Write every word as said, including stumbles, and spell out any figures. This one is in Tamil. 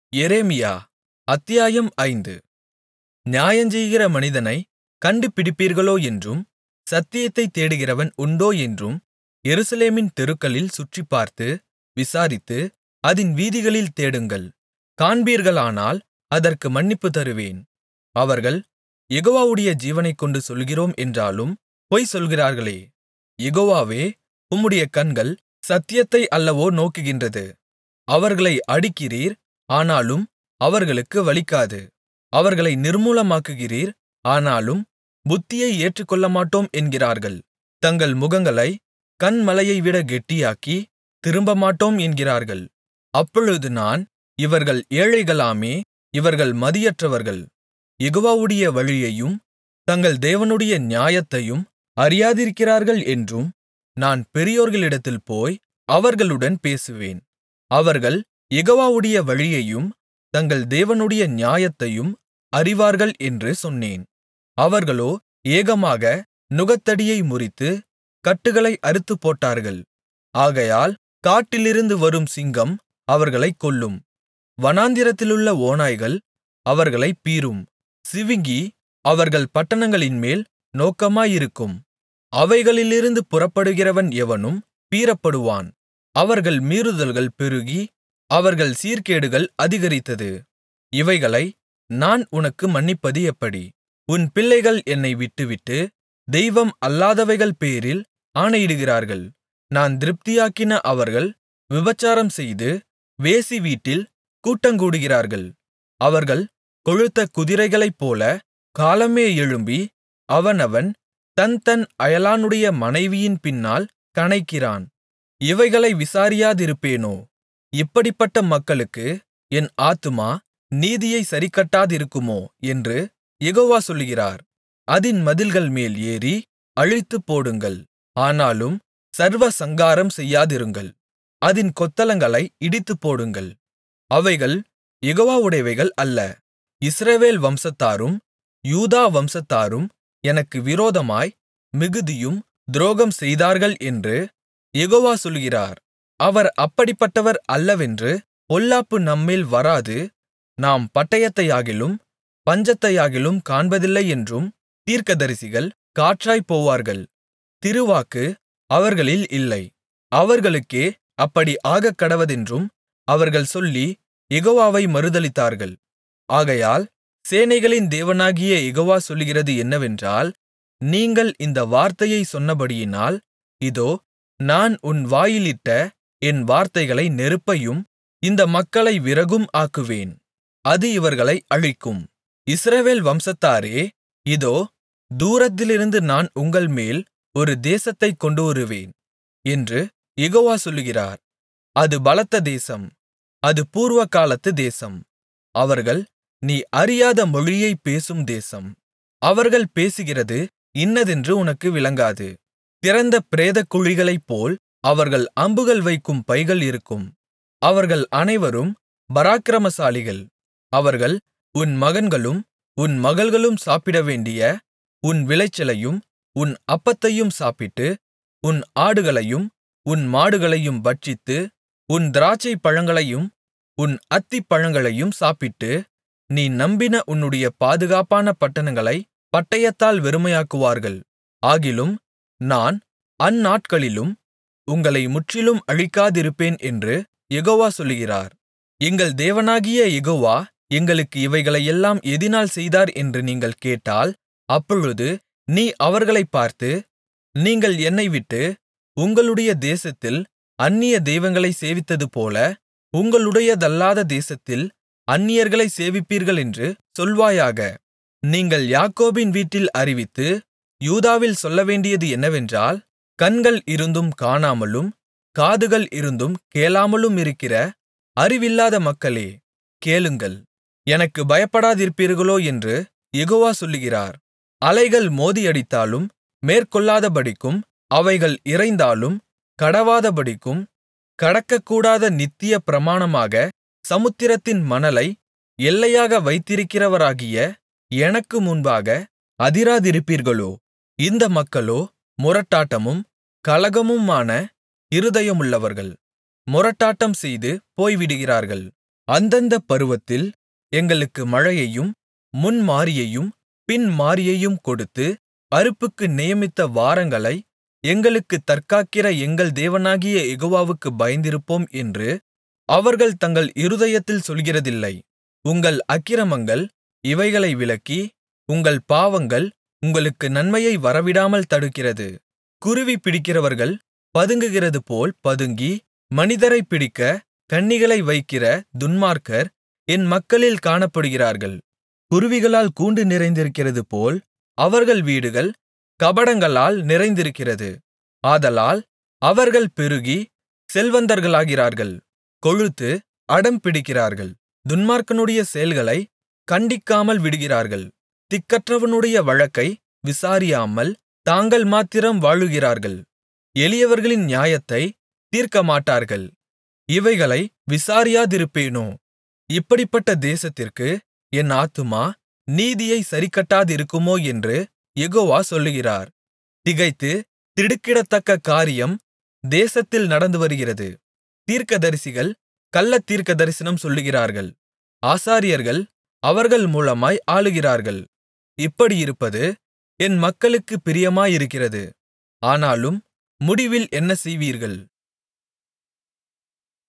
எரேமியா அத்தியாயம் ஐந்து நியாயஞ்செய்கிற மனிதனைக் கண்டுபிடிப்பீர்களோ என்றும் சத்தியத்தைத் தேடுகிறவன் உண்டோ என்றும் எருசலேமின் தெருக்களில் சுற்றிப்பார்த்து விசாரித்து அதின் வீதிகளில் தேடுங்கள். காண்பீர்களானால் அதற்கு மன்னிப்பு தருவேன். அவர்கள் யெகோவாவுடைய ஜீவனைக்கொண்டு சொல்லுகிறோம் என்றாலும் பொய் சொல்கிறார்களே. யெகோவாவே, உம்முடைய கண்கள் சத்தியத்தை அல்லவோ நோக்குகின்றது. அவர்களை அடிக்கிறீர், ஆனாலும் அவர்களுக்கு வலிக்காது. அவர்களை நிர்மூலமாக்குகிறீர், ஆனாலும் புத்தியை ஏற்றுக்கொள்ளமாட்டோம் என்கிறார்கள். தங்கள் முகங்களைக் கன்மலையைவிட கெட்டியாக்கி திரும்பமாட்டோம் என்கிறார்கள். அப்பொழுது நான், இவர்கள் ஏழைகளாமே, இவர்கள் மதியற்றவர்கள். யெகோவாவுடைய வழியையும் தங்கள் தேவனுடைய நியாயத்தையும் அறியாதிருக்கிறார்கள் என்றும் நான் பெரியோர்களிடத்தில் போய் அவர்களுடன் பேசுவேன். அவர்கள் யெகோவாவுடைய வழியையும் தங்கள் தேவனுடைய நியாயத்தையும் அறிவார்கள் என்று சொன்னேன். அவர்களோ ஏகமாக நுகத்தடியை முறித்து கட்டுகளை அறுத்துப்போட்டார்கள். ஆகையால் காட்டிலிருந்து வரும் சிங்கம் அவர்களைக் கொல்லும். வனாந்திரத்திலுள்ள ஓநாய்கள் அவர்களைப் பீறும். சிவிங்கி அவர்கள் பட்டணங்களின்மேல் நோக்கமாயிருக்கும். அவைகளிலிருந்து புறப்படுகிறவன் எவனும் பீறப்படுவான். அவர்கள் மீறுதல்கள் பெருகி அவர்கள் சீர்கேடுகள் அதிகரித்தது. இவைகளை நான் உனக்கு மன்னிப்பது எப்படி? உன் பிள்ளைகள் என்னை விட்டுவிட்டு தெய்வம் அல்லாதவைகள் பேரில் ஆணையிடுகிறார்கள். நான் திருப்தியாக்கின அவர்கள் விபசாரம் செய்து வேசி வீட்டில் கூட்டங்கூடுகிறார்கள். அவர்கள் கொழுத்த குதிரைகளைப்போல காலமே எழும்பி அவனவன் தன் தன் அயலானுடைய மனைவியின் பின்னால் கனைக்கிறான். இவைகளை விசாரியாதிருப்பேனோ? இப்படிப்பட்ட மக்களுக்கு என் ஆத்துமா நீதியை சரிக்கட்டாதிருக்குமோ என்று யெகோவா சொல்லுகிறார். அதின் மதில்கள்மேல் ஏறி அழித்துப் போடுங்கள், ஆனாலும் சர்வசங்காரம் செய்யாதிருங்கள். அதின் கொத்தளங்களை இடித்துப்போடுங்கள். அவைகள் யெகோவாவுடையவைகள் அல்ல. இஸ்ரவேல் வம்சத்தாரும் யூதா வம்சத்தாரும் எனக்கு விரோதமாய் மிகுதியும் துரோகம் செய்தார்கள் என்று யெகோவா சொல்லுகிறார். அவர் அப்படிப்பட்டவர் அல்லவென்று பொல்லாப்பு நம்மேல் வராது, நாம் பட்டயத்தையாகிலும் பஞ்சத்தையாகிலும் காண்பதில்லை என்றும் தீர்க்கதரிசிகள் காற்றாய்ப் போவார்கள். திருவாக்கு அவர்களில் இல்லை. அவர்களுக்கே அப்படி ஆகக்கடவதென்றும் அவர்கள் சொல்லி யெகோவாவை மறுதலித்தார்கள். ஆகையால் சேனைகளின் தேவனாகிய யெகோவா சொல்லுகிறது என்னவென்றால், நீங்கள் இந்த வார்த்தையைச் சொன்னபடியினால், இதோ, நான் உன் வாயிலிட்ட என் வார்த்தைகளை நெருப்பையும் இந்த மக்களை விறகும் ஆக்குவேன். அது இவர்களை அழிக்கும். இஸ்ரவேல் வம்சத்தாரே, இதோ, தூரத்திலிருந்து நான் உங்கள்மேல் ஒரு தேசத்தைக் கொண்டுவருவேன் என்று யெகோவா சொல்லுகிறார். அது பலத்த தேசம். அது பூர்வகாலத்து தேசம். அவர்கள் நீ அறியாத மொழியைப் பேசும் தேசம். அவர்கள் பேசுகிறது இன்னதென்று உனக்கு விளங்காது. திறந்த பிரேதக்குழிகளைப்போல் அவர்கள் அம்புகள் வைக்கும் பைகள் இருக்கும். அவர்கள் அனைவரும் பராக்கிரமசாலிகள். அவர்கள் உன் மகன்களும் உன் மகள்களும் சாப்பிடவேண்டிய உன் விளைச்சலையும் உன் அப்பத்தையும் சாப்பிட்டு, உன் ஆடுகளையும் உன் மாடுகளையும் பட்சித்து, உன் திராட்சைப் பழங்களையும் உன் அத்திப்பழங்களையும் சாப்பிட்டு, நீ நம்பின உன்னுடைய பாதுகாப்பான பட்டணங்களைப் பட்டயத்தால் வெறுமையாக்குவார்கள். ஆகிலும் நான் அந்நாட்களிலும் உங்களை முற்றிலும் அழிக்காதிருப்பேன் என்று யெகோவா சொல்லுகிறார். எங்கள் தேவனாகிய யெகோவா எங்களுக்கு இவைகளையெல்லாம் எதினால் செய்தார் என்று நீங்கள் கேட்டால், அப்பொழுது நீ அவர்களைப் பார்த்து, நீங்கள் என்னை விட்டு உங்களுடைய தேசத்தில் அந்நிய தெய்வங்களைச் சேவித்ததுபோல உங்களுடையதல்லாத தேசத்தில் அந்நியர்களைச் சேவிப்பீர்களென்று சொல்வாயாக. நீங்கள் யாக்கோபின் வீட்டில் அறிவித்து யூதாவில் சொல்லவேண்டியது என்னவென்றால், கண்கள் இருந்தும் காணாமலும் காதுகள் இருந்தும் கேளாமலுமிருக்கிற அறிவில்லாத மக்களே, கேளுங்கள், எனக்கு பயப்படாதிருப்பீர்களோ என்று யெகோவா சொல்லுகிறார். அலைகள் மோதியடித்தாலும் மேற்கொள்ளாதபடிக்கும், அவைகள் இரைந்தாலும் கடவாதபடிக்கும், கடக்கக்கூடாத நித்திய பிரமாணமாக சமுத்திரத்தின் மணலை எல்லையாக வைத்திருக்கிறவராகிய எனக்கு முன்பாக அதிராதிருப்பீர்களோ? இந்த மக்களோ முரட்டாட்டமும் கலகமுமான இருதயமுள்ளவர்கள். முரட்டாட்டம் செய்து போய்விடுகிறார்கள். அந்தந்த பருவத்தில் எங்களுக்கு மழையையும் முன்மாரியையும் பின்மாரியையும் கொடுத்து அறுப்புக்கு நியமித்த வாரங்களை எங்களுக்குத் தற்காக்கிற எங்கள் தேவனாகிய யெகோவாவுக்குப் பயந்திருப்போம் என்று அவர்கள் தங்கள் இருதயத்தில் சொல்கிறதில்லை. உங்கள் அக்கிரமங்கள் இவைகளை விலக்கி, உங்கள் பாவங்கள் உங்களுக்கு நன்மையை வரவிடாமல் தடுக்கிறது. குருவி பிடிக்கிறவர்கள் பதுங்குகிறதுபோல் பதுங்கி, மனிதரைப் பிடிக்க கண்ணிகளை வைக்கிற துன்மார்க்கர் என் மக்களில் காணப்படுகிறார்கள். குருவிகளால் கூண்டு நிறைந்திருக்கிறதுபோல் அவர்கள் வீடுகள் கபடங்களால் நிறைந்திருக்கிறது. ஆதலால் அவர்கள் பெருகி செல்வந்தர்களாகிறார்கள், கொழுத்து அடம்பிடிக்கிறார்கள். துன்மார்க்கனுடைய செயல்களைக் கண்டிக்காமல் விடுகிறார்கள். திக்கற்றவனுடைய வழக்கை விசாரியாமல் தாங்கள் மாத்திரம் வாழுகிறார்கள். எளியவர்களின் நியாயத்தைத் தீர்க்கமாட்டார்கள். இவைகளை விசாரியாதிருப்பேனோ? இப்படிப்பட்ட தேசத்திற்கு என் ஆத்துமா நீதியைச் சரிக்கட்டாதிருக்குமோ என்று யெகோவா சொல்லுகிறார். திகைத்து திடுக்கிடத்தக்க காரியம் தேசத்தில் நடந்து வருகிறது. தீர்க்கதரிசிகள் கள்ளத் தீர்க்கதரிசனம் சொல்லுகிறார்கள். ஆசாரியர்கள் அவர்கள் மூலமாய் ஆளுகிறார்கள். இப்படியிருப்பது என் மக்களுக்குப் பிரியமாயிருக்கிறது. ஆனாலும் முடிவில் என்ன செய்வீர்கள்?